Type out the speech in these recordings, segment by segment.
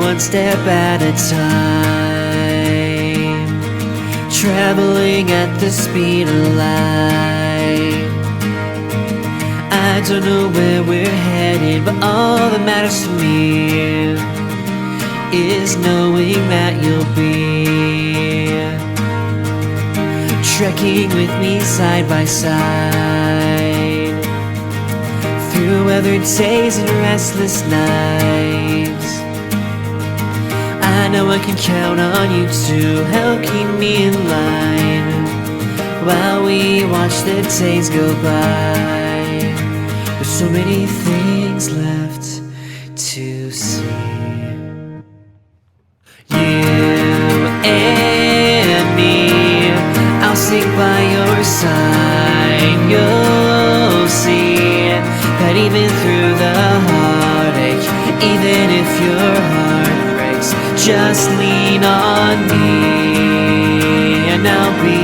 one step at a time, traveling at the speed of light. I don't know where we're headed, but all that matters to me is knowing that you'll be trekking with me side by side, through weathered days and restless nights. I know I can count on you to help keep me in line while we watch the days go by. There's so many things left to see. You and me, I'll stick by your side. You'll see that even through the heartache, even if your heart breaks, just lean on me and I'll be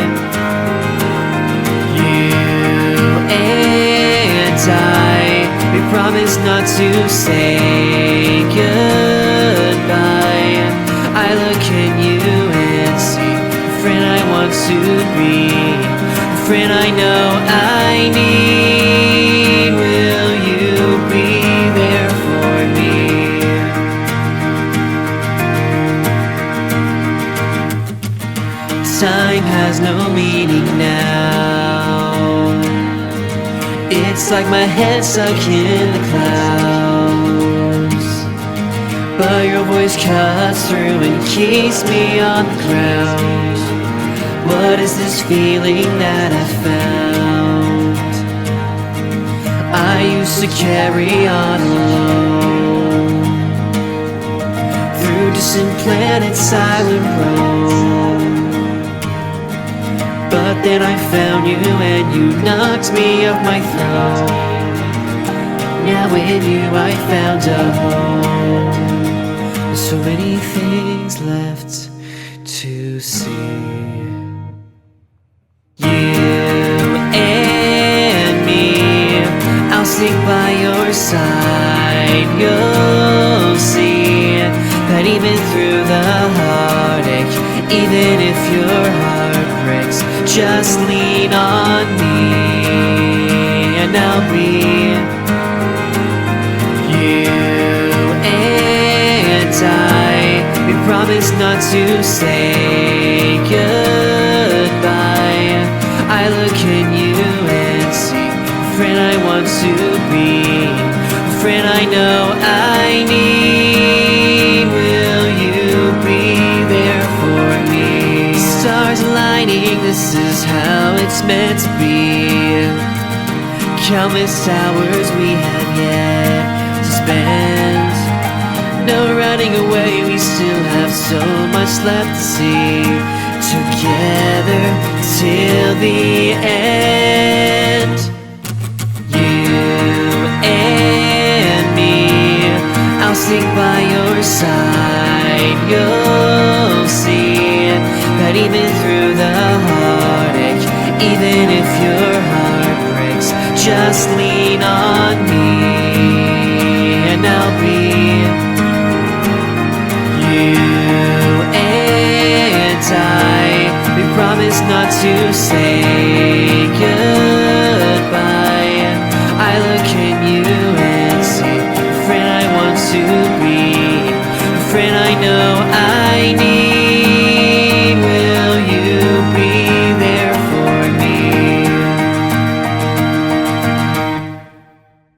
you and I. We promise not to say goodbye. I look at you and see the friend I want to be, the friend I know I need. Will you be there for me? Time has no meaning now. It's like my head stuck in the clouds, but your voice cuts through and keeps me on the ground. What is this feeling that I found? I used to carry on alone, through distant planets, silent road. But then I found you and you knocked me off my throne. Now with you I found a home. There's so many things left to see. You and me, I'll stick by your side. You'll see that even through the heartache, even if your heart breaks, just lean on me and I'll be you and I. We promise not to say goodbye. I look at you and see the friend I want to be, the friend I know I need. Will you be there for me? Stars aligning, this is how it's meant to be. Countless hours we have yet to spend. No running away, we still have so much left to see. Together till the end. You and me, I'll stick by your side. You'll see that even through the heartache, even if your heart breaks, just lean on me and I'll be you and I. We promise not to say